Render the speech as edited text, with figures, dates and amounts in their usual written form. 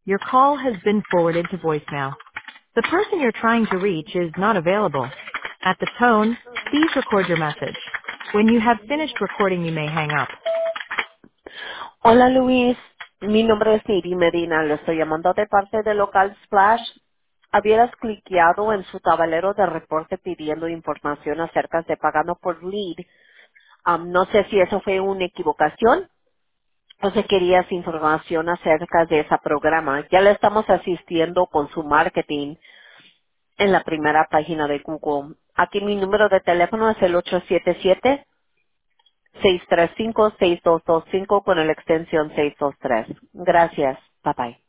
Your call has been forwarded to voicemail. The person you're trying to reach is not available. At the tone, please record your message. When you have finished recording, you may hang up. Hola Luis, mi nombre es Niri Medina, le estoy llamando de parte de Local Splash. Habías cliqueado en su tablero de reporte pidiendo información acerca de pagando por lead. No sé si eso fue una equivocación o si querías información acerca de ese programa. Ya le estamos asistiendo con su marketing en la primera página de Google. Aquí mi número de teléfono es el 877-635-6225 con la extensión 623. Gracias. Bye bye.